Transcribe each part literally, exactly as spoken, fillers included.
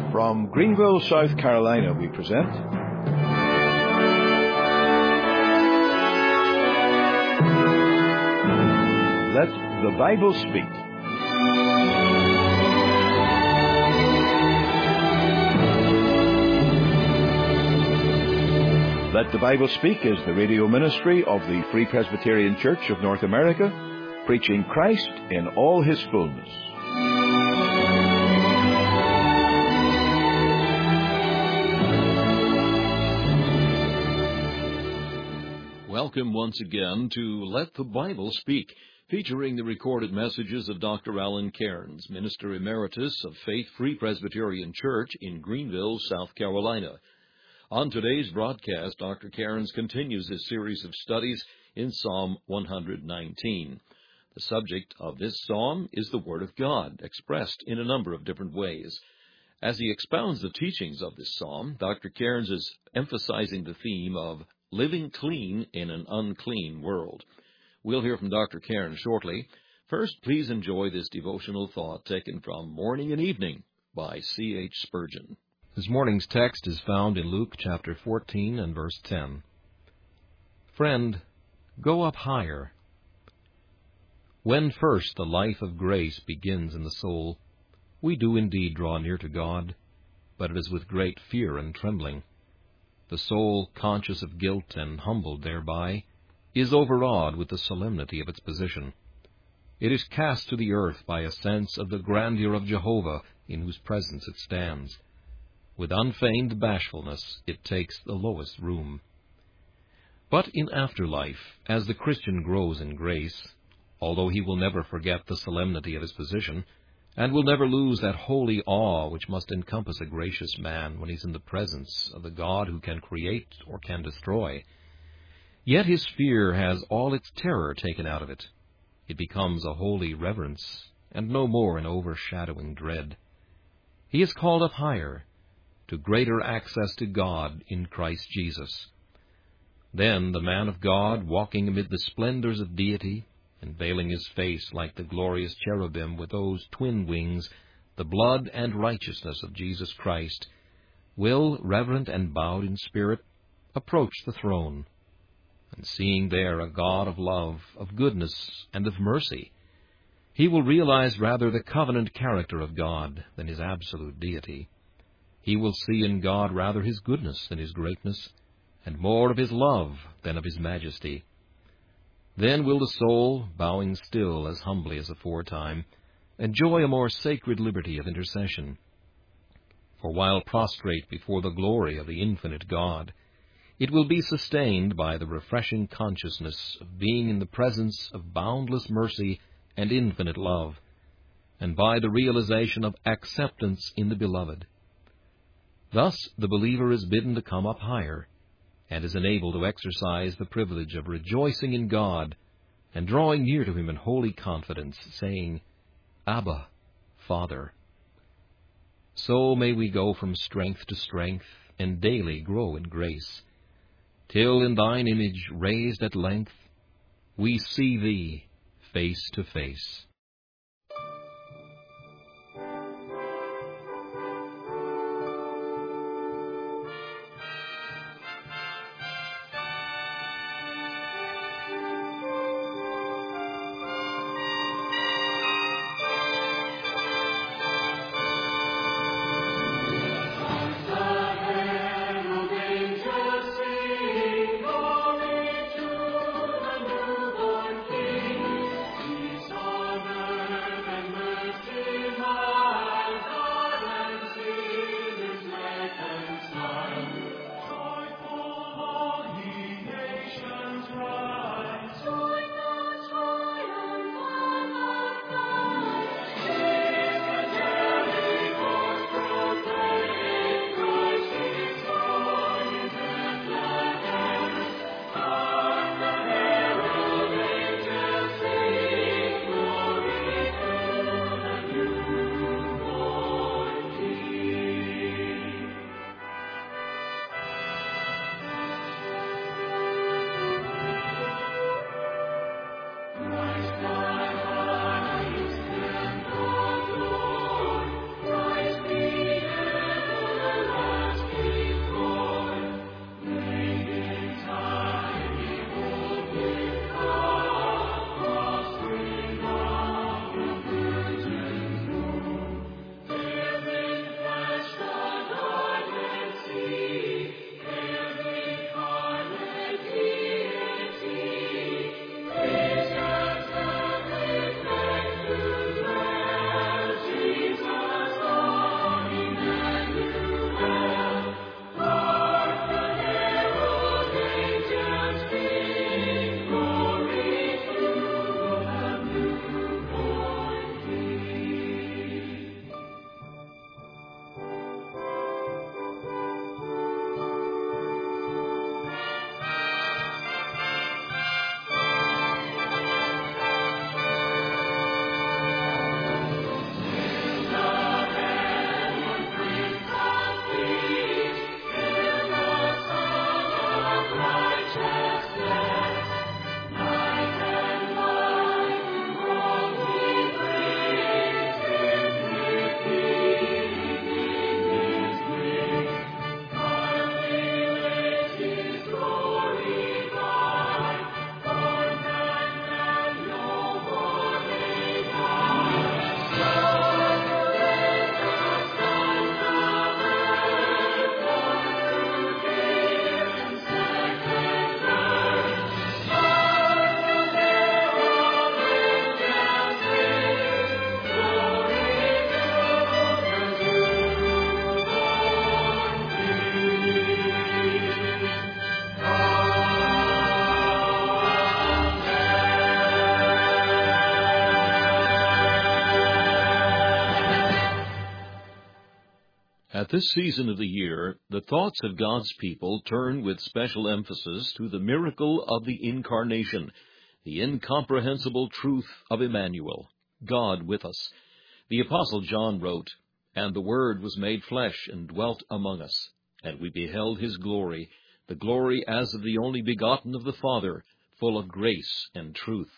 From Greenville, South Carolina, we present Let the Bible Speak. Let the Bible Speak is the radio ministry of the Free Presbyterian Church of North America, preaching Christ in all His fullness. Welcome once again to Let the Bible Speak, featuring the recorded messages of Doctor Alan Cairns, Minister Emeritus of Faith Free Presbyterian Church in Greenville, South Carolina. On today's broadcast, Doctor Cairns continues his series of studies in Psalm one nineteen. The subject of this psalm is the Word of God, expressed in a number of different ways. As he expounds the teachings of this psalm, Doctor Cairns is emphasizing the theme of living clean in an unclean world. We'll hear from Doctor Cairns shortly. First, please enjoy this devotional thought taken from Morning and Evening by C H Spurgeon. This morning's text is found in Luke chapter fourteen and verse ten. Friend, go up higher. When first the life of grace begins in the soul, we do indeed draw near to God, but it is with great fear and trembling. The soul, conscious of guilt and humbled thereby, is overawed with the solemnity of its position. It is cast to the earth by a sense of the grandeur of Jehovah in whose presence it stands. With unfeigned bashfulness, it takes the lowest room. But in afterlife, as the Christian grows in grace, although he will never forget the solemnity of his position, and will never lose that holy awe which must encompass a gracious man when he is in the presence of the God who can create or can destroy, yet his fear has all its terror taken out of it. It becomes a holy reverence, and no more an overshadowing dread. He is called up higher, to greater access to God in Christ Jesus. Then the man of God, walking amid the splendors of deity, and veiling his face like the glorious cherubim with those twin wings, the blood and righteousness of Jesus Christ, will, reverent and bowed in spirit, approach the throne. And seeing there a God of love, of goodness, and of mercy, he will realize rather the covenant character of God than his absolute deity. He will see in God rather his goodness than his greatness, and more of his love than of his majesty. Then will the soul, bowing still as humbly as aforetime, enjoy a more sacred liberty of intercession. For while prostrate before the glory of the infinite God, it will be sustained by the refreshing consciousness of being in the presence of boundless mercy and infinite love, and by the realization of acceptance in the Beloved. Thus the believer is bidden to come up higher, and is enabled to exercise the privilege of rejoicing in God and drawing near to Him in holy confidence, saying, Abba, Father. So may we go from strength to strength, and daily grow in grace, till in Thine image raised at length, we see Thee face to face. At this season of the year, the thoughts of God's people turn with special emphasis to the miracle of the Incarnation, the incomprehensible truth of Emmanuel, God with us. The Apostle John wrote, "And the Word was made flesh and dwelt among us, and we beheld his glory, the glory as of the only begotten of the Father, full of grace and truth."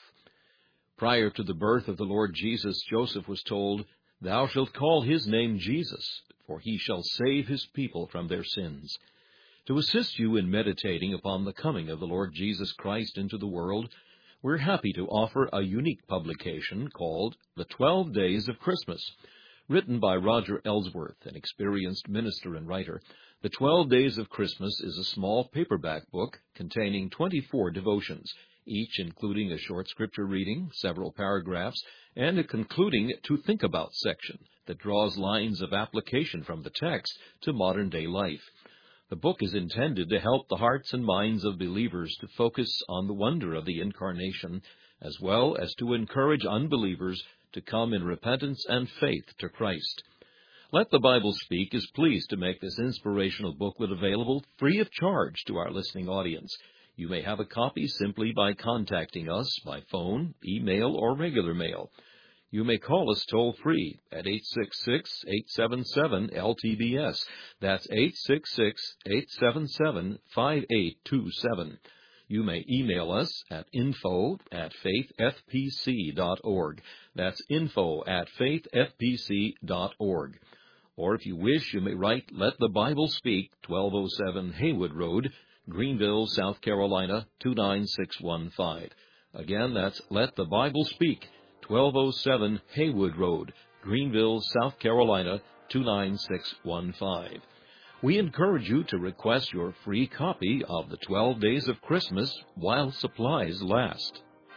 Prior to the birth of the Lord Jesus, Joseph was told, "Thou shalt call his name Jesus, for he shall save his people from their sins." To assist you in meditating upon the coming of the Lord Jesus Christ into the world, we're happy to offer a unique publication called The Twelve Days of Christmas. Written by Roger Ellsworth, an experienced minister and writer, The Twelve Days of Christmas is a small paperback book containing twenty-four devotions, each including a short scripture reading, several paragraphs, and a concluding To Think About section that draws lines of application from the text to modern-day life. The book is intended to help the hearts and minds of believers to focus on the wonder of the Incarnation, as well as to encourage unbelievers to come in repentance and faith to Christ. Let the Bible Speak is pleased to make this inspirational booklet available free of charge to our listening audience. You may have a copy simply by contacting us by phone, email, or regular mail. You may call us toll-free at eight six six, eight seven seven, L T B S. That's eight six six, eight seven seven, five eight two seven. You may email us at info at faith f p c dot org. That's info at faith f p c dot org. Or if you wish, you may write Let the Bible Speak, twelve oh seven Haywood Road, Greenville, South Carolina, two nine six one five. Again, that's Let the Bible Speak, twelve oh seven Haywood Road, Greenville, South Carolina, two nine six one five. We encourage you to request your free copy of the twelve Days of Christmas while supplies last.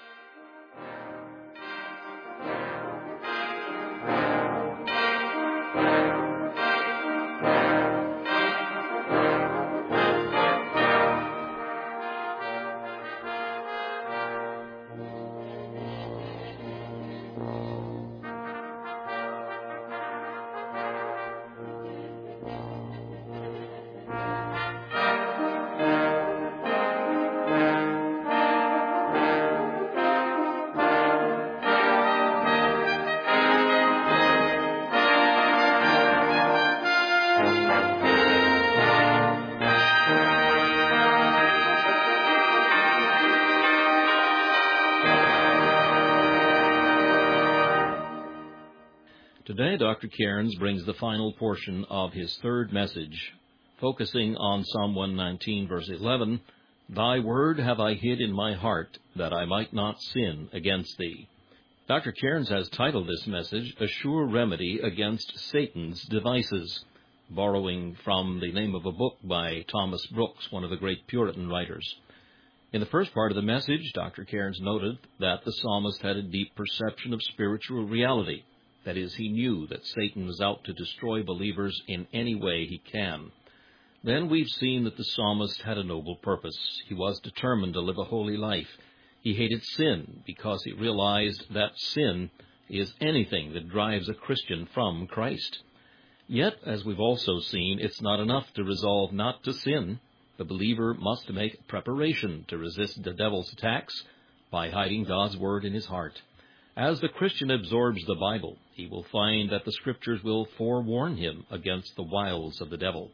Today, Doctor Cairns brings the final portion of his third message, focusing on Psalm one nineteen, verse eleven, "Thy word have I hid in my heart, that I might not sin against thee." Doctor Cairns has titled this message, "A Sure Remedy Against Satan's Devices," borrowing from the name of a book by Thomas Brooks, one of the great Puritan writers. In the first part of the message, Doctor Cairns noted that the psalmist had a deep perception of spiritual reality. That is, he knew that Satan was out to destroy believers in any way he can. Then we've seen that the psalmist had a noble purpose. He was determined to live a holy life. He hated sin because he realized that sin is anything that drives a Christian from Christ. Yet, as we've also seen, it's not enough to resolve not to sin. The believer must make preparation to resist the devil's attacks by hiding God's word in his heart. As the Christian absorbs the Bible, he will find that the Scriptures will forewarn him against the wiles of the devil.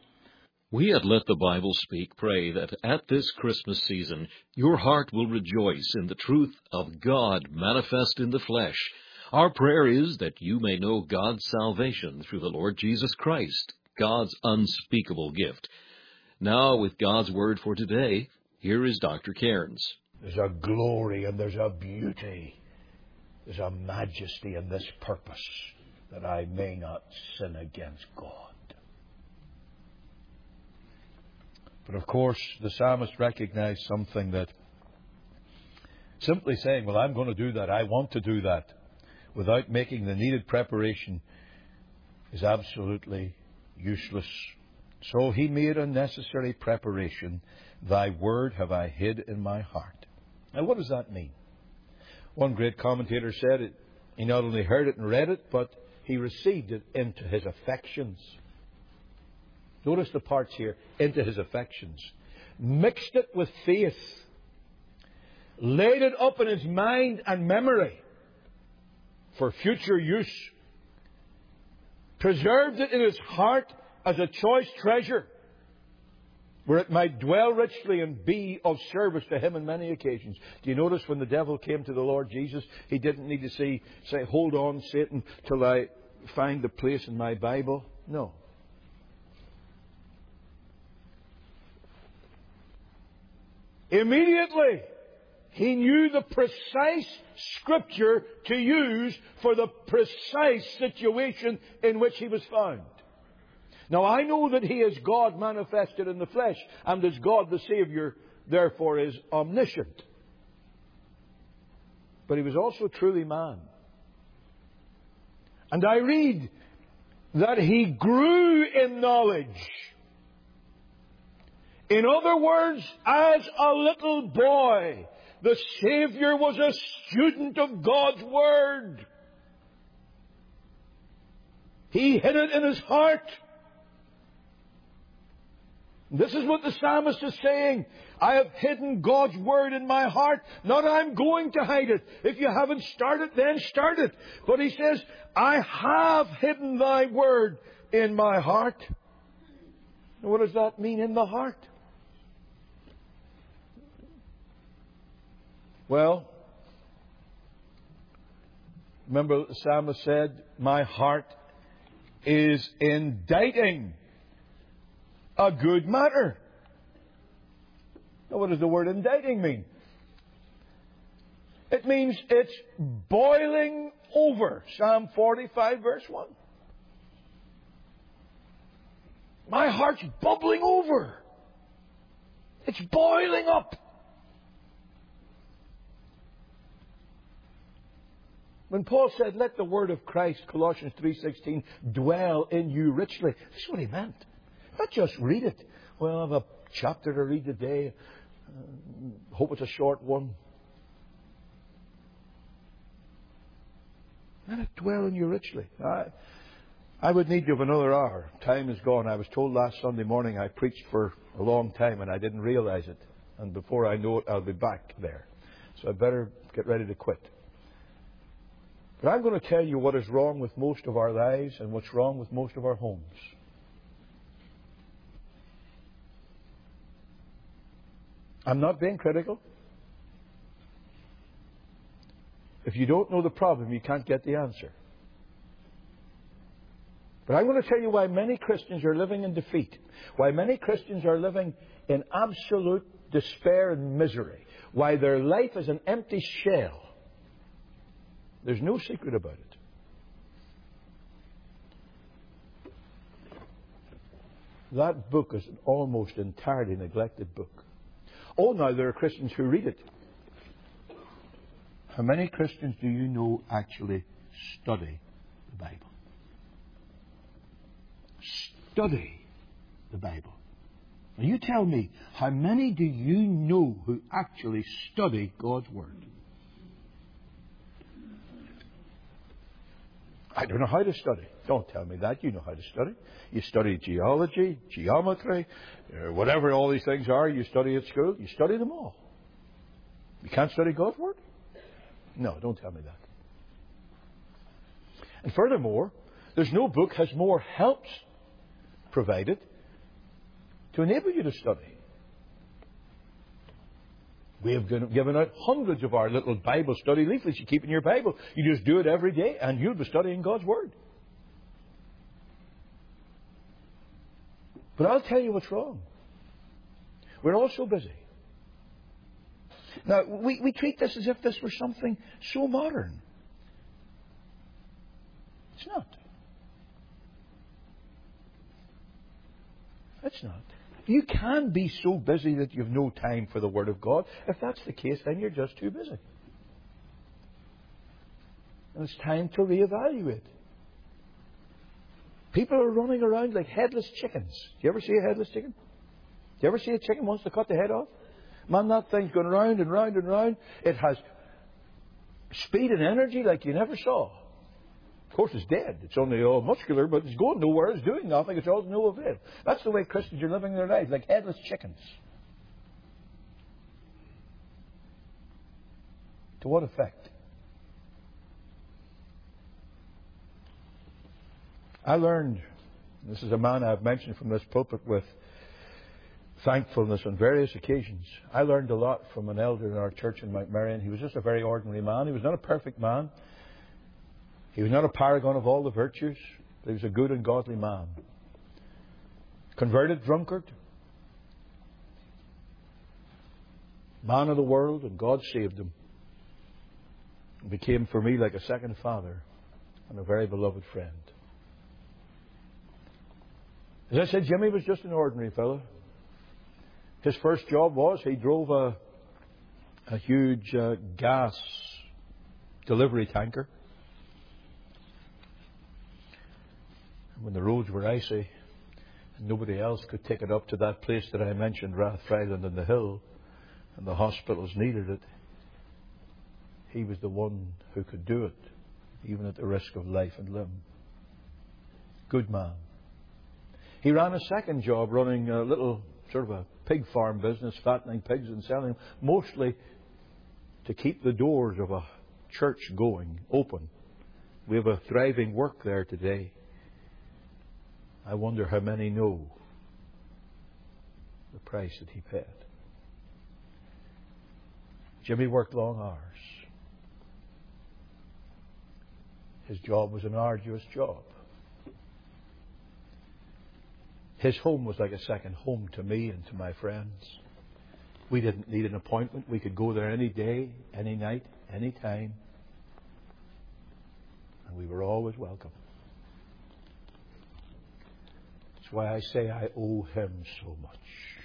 We at Let the Bible Speak pray that at this Christmas season, your heart will rejoice in the truth of God manifest in the flesh. Our prayer is that you may know God's salvation through the Lord Jesus Christ, God's unspeakable gift. Now, with God's Word for today, here is Doctor Cairns. There's a glory and there's a beauty. There's a majesty in this purpose, that I may not sin against God. But of course, the psalmist recognized something, that simply saying, well, I'm going to do that, I want to do that, without making the needed preparation is absolutely useless. So he made a necessary preparation. Thy word have I hid in my heart. Now, what does that mean? One great commentator said it, he not only heard it and read it, but he received it into his affections. Notice the parts here. Into his affections. Mixed it with faith. Laid it up in his mind and memory for future use. Preserved it in his heart as a choice treasure, where it might dwell richly and be of service to him on many occasions. Do you notice when the devil came to the Lord Jesus, he didn't need to say, say hold on, Satan, till I find the place in my Bible? No. Immediately, he knew the precise scripture to use for the precise situation in which he was found. Now, I know that he is God manifested in the flesh, and as God the Saviour, therefore, is omniscient. But he was also truly man. And I read that he grew in knowledge. In other words, as a little boy, the Saviour was a student of God's Word. He hid it in his heart. This is what the psalmist is saying. I have hidden God's Word in my heart. Not I'm going to hide it. If you haven't started, then start it. But he says, I have hidden thy Word in my heart. Now, what does that mean, in the heart? Well, remember the psalmist said, my heart is inditing a good matter. Now, what does the word inditing mean? It means it's boiling over. Psalm forty-five, verse one. My heart's bubbling over. It's boiling up. When Paul said, let the word of Christ, Colossians three sixteen, dwell in you richly, that's what he meant. Not just read it. Well, I have a chapter to read today. Uh, hope it's a short one. Let it dwell in you richly. I, I would need to have another hour. Time is gone. I was told last Sunday morning I preached for a long time and I didn't realize it. And before I know it, I'll be back there. So I better get ready to quit. But I'm going to tell you what is wrong with most of our lives and what's wrong with most of our homes. I'm not being critical. If you don't know the problem, you can't get the answer. But I'm going to tell you why many Christians are living in defeat. Why many Christians are living in absolute despair and misery. Why their life is an empty shell. There's no secret about it. That book is an almost entirely neglected book. Oh, now there are Christians who read it. How many Christians do you know actually study the Bible? Study the Bible. Now you tell me, how many do you know who actually study God's Word? I don't know how to study. Don't tell me that. You know how to study. You study geology, geometry, uh, whatever all these things are you study at school. You study them all. You can't study God's Word? No, don't tell me that. And furthermore, there's no book has more helps provided to enable you to study. We have given out hundreds of our little Bible study leaflets you keep in your Bible. You just do it every day and you'll be studying God's Word. But I'll tell you what's wrong. We're all so busy. Now, we, we treat this as if this were something so modern. It's not. It's not. You can be so busy that you have no time for the Word of God. If that's the case, then you're just too busy. And it's time to reevaluate. People are running around like headless chickens. Do you ever see a headless chicken? Do you ever see a chicken wants to cut the head off? Man, that thing's going round and round and round. It has speed and energy like you never saw. Of course, it's dead. It's only all muscular, but it's going nowhere. It's doing nothing. It's all no avail. That's the way Christians are living their lives, like headless chickens. To what effect? I learned, this is a man I've mentioned from this pulpit with thankfulness on various occasions. I learned a lot from an elder in our church in Mount Marion. He was just a very ordinary man. He was not a perfect man. He was not a paragon of all the virtues, but he was a good and godly man. Converted drunkard. Man of the world, and God saved him. He became for me like a second father and a very beloved friend. As I said, Jimmy was just an ordinary fellow. His first job was he drove a, a huge uh, gas delivery tanker. When the roads were icy and nobody else could take it up to that place that I mentioned, Rathfriland in the hill, and the hospitals needed it, he was the one who could do it, even at the risk of life and limb. Good man. He ran a second job, running a little sort of a pig farm business, fattening pigs and selling them, mostly to keep the doors of a church going, open. We have a thriving work there today. I wonder how many know the price that he paid. Jimmy worked long hours. His job was an arduous job. His home was like a second home to me and to my friends. We didn't need an appointment. We could go there any day, any night, any time. And we were always welcome. That's why I say I owe him so much.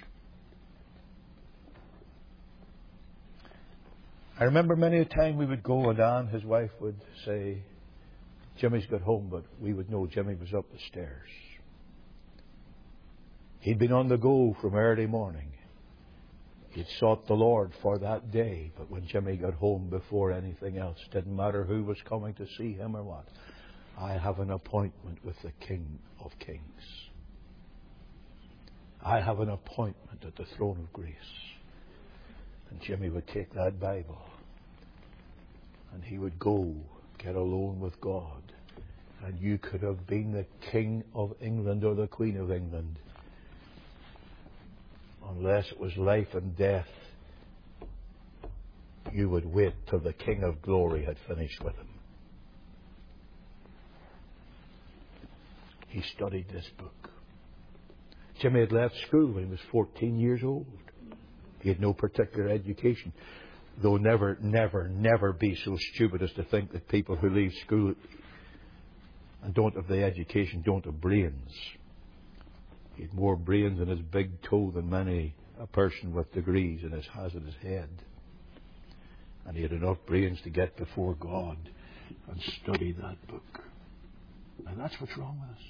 I remember many a time we would go and Anne, his wife, would say, Jimmy's got home, but we would know Jimmy was up the stairs. He'd been on the go from early morning. He'd sought the Lord for that day, but when Jimmy got home before anything else, didn't matter who was coming to see him or what, I have an appointment with the King of Kings. I have an appointment at the throne of grace. And Jimmy would take that Bible and he would go get alone with God. And you could have been the King of England or the Queen of England. Unless it was life and death, you would wait till the King of Glory had finished with him. He studied this book. Jimmy had left school when he was fourteen years old. He had no particular education. Though never, never, never be so stupid as to think that people who leave school and don't have the education don't have brains. He had more brains in his big toe than many a person with degrees in his has in his head. And he had enough brains to get before God and study that book. And that's what's wrong with us.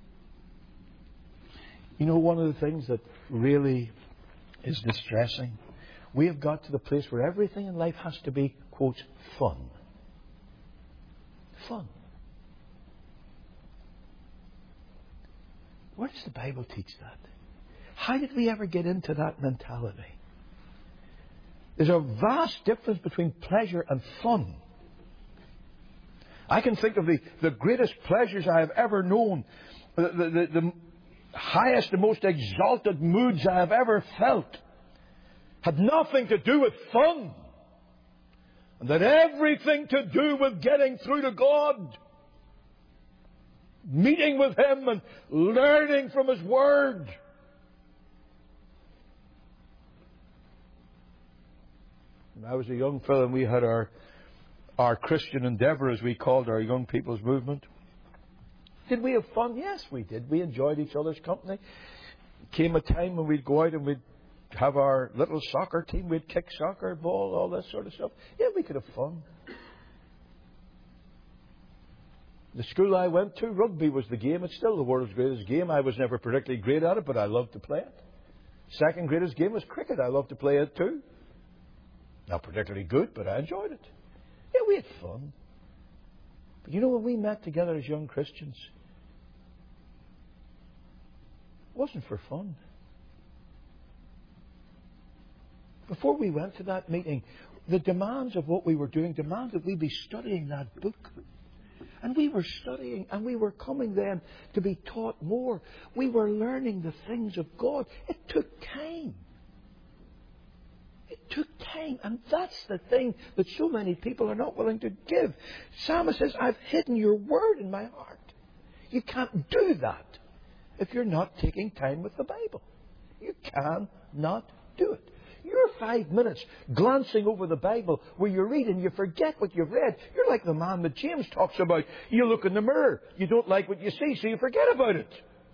You know, one of the things that really is distressing, we have got to the place where everything in life has to be, quote, fun. Fun. Where does the Bible teach that? How did we ever get into that mentality? There's a vast difference between pleasure and fun. I can think of the, the greatest pleasures I have ever known, the, the, the, the highest and most exalted moods I have ever felt, had nothing to do with fun. And that everything to do with getting through to God. Meeting with Him and learning from His Word. When I was a young fellow and we had our, our Christian endeavour, as we called our young people's movement. Did we have fun? Yes, we did. We enjoyed each other's company. Came a time when we'd go out and we'd have our little soccer team. We'd kick soccer ball, all that sort of stuff. Yeah, we could have fun. The school I went to, rugby was the game. It's still the world's greatest game. I was never particularly great at it, but I loved to play it. Second greatest game was cricket. I loved to play it too. Not particularly good, but I enjoyed it. Yeah, we had fun. But you know, when we met together as young Christians, it wasn't for fun. Before we went to that meeting, the demands of what we were doing demanded we be studying that book. And we were studying, and we were coming then to be taught more. We were learning the things of God. It took time. It took time. And that's the thing that so many people are not willing to give. Psalmist says, I've hidden your word in my heart. You can't do that if you're not taking time with the Bible. You cannot do it. You're five minutes glancing over the Bible where you read and you forget what you've read. You're like the man that James talks about. You look in the mirror. You don't like what you see, so you forget about it.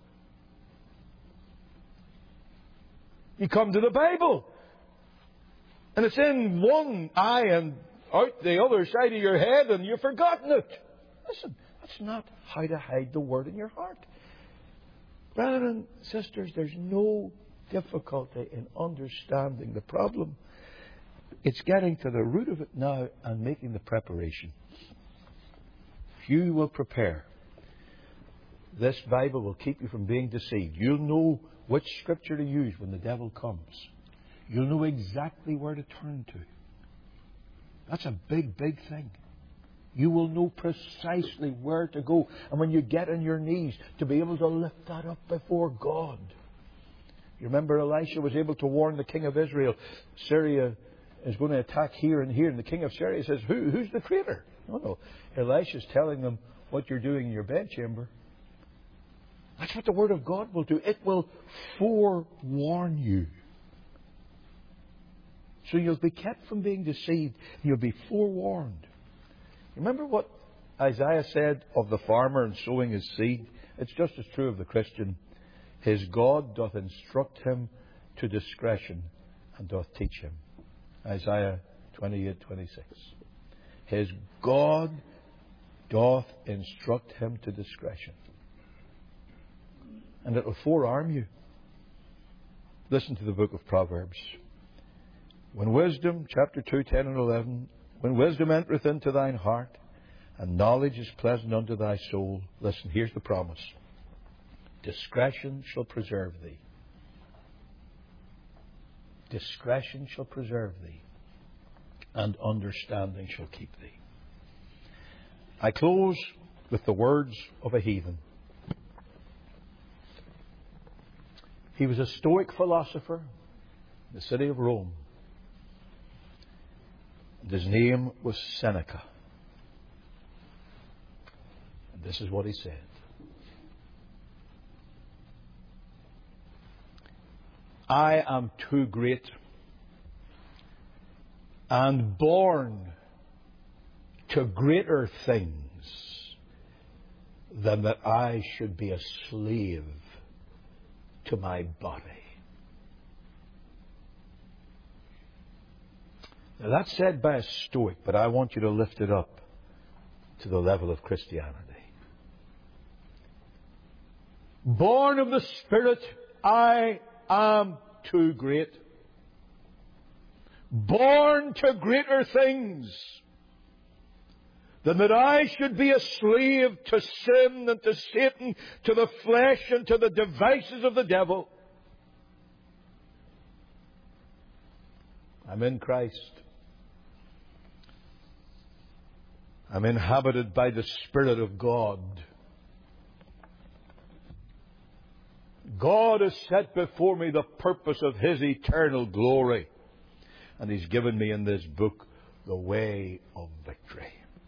You come to the Bible, and it's in one eye and out the other side of your head, and you've forgotten it. Listen, that's not how to hide the Word in your heart. Brothers and sisters, there's no difficulty in understanding the problem. It's getting to the root of it now and making the preparation. If you will prepare, this Bible will keep you from being deceived. You'll know which scripture to use when the devil comes. You'll know exactly where to turn to. That's a big, big thing. You will know precisely where to go. And when you get on your knees, to be able to lift that up before God. You remember Elisha was able to warn the king of Israel, Syria is going to attack here and here. And the king of Syria says, Who? Who's the traitor? No, no. Elisha's telling them what you're doing in your bedchamber. That's what the Word of God will do. It will forewarn you. So you'll be kept from being deceived. You'll be forewarned. Remember what Isaiah said of the farmer and sowing his seed? It's just as true of the Christian. His God doth instruct him to discretion and doth teach him. Isaiah twenty-eight twenty-six. His God doth instruct him to discretion. And it will forearm you. Listen to the book of Proverbs. When wisdom, chapter two, ten and eleven, when wisdom entereth into thine heart, and knowledge is pleasant unto thy soul. Listen, here's the promise. Discretion shall preserve thee. Discretion shall preserve thee. And understanding shall keep thee. I close with the words of a heathen. He was a Stoic philosopher in the city of Rome. And his name was Seneca. And this is what he said. I am too great and born to greater things than that I should be a slave to my body. Now that's said by a Stoic, but I want you to lift it up to the level of Christianity. Born of the Spirit, I am too great. Born to greater things than that I should be a slave to sin and to Satan, to the flesh and to the devices of the devil. I'm in Christ. I'm inhabited by the Spirit of God. God has set before me the purpose of His eternal glory. And He's given me in this book the way of victory.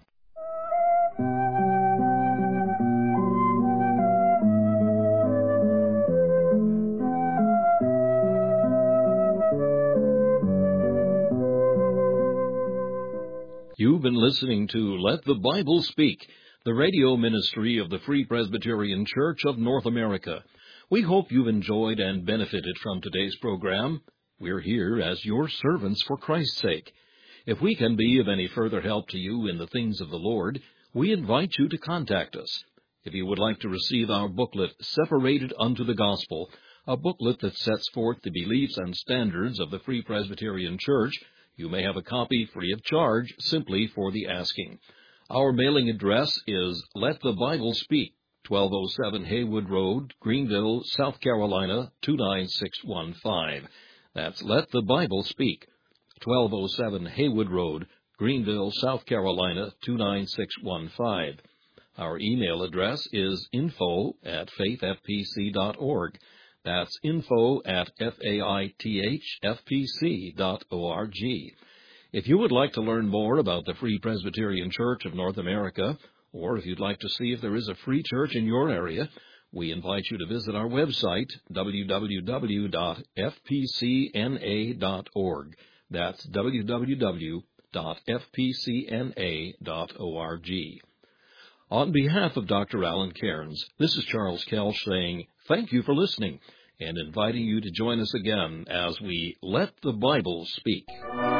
You've been listening to Let the Bible Speak, the radio ministry of the Free Presbyterian Church of North America. We hope you've enjoyed and benefited from today's program. We're here as your servants for Christ's sake. If we can be of any further help to you in the things of the Lord, we invite you to contact us. If you would like to receive our booklet, Separated Unto the Gospel, a booklet that sets forth the beliefs and standards of the Free Presbyterian Church, you may have a copy free of charge simply for the asking. Our mailing address is Let the Bible Speak, twelve oh seven Haywood Road, Greenville, South Carolina, two nine six one five. That's Let the Bible Speak, twelve oh seven Haywood Road, Greenville, South Carolina, two nine six one five. Our email address is info at faith f p c dot org. That's info at faithfpc dot org. If you would like to learn more about the Free Presbyterian Church of North America, or if you'd like to see if there is a free church in your area, we invite you to visit our website, w w w dot f p c n a dot org. That's w w w dot f p c n a dot org. On behalf of Doctor Alan Cairns, this is Charles Kelch saying thank you for listening and inviting you to join us again as we Let the Bible Speak.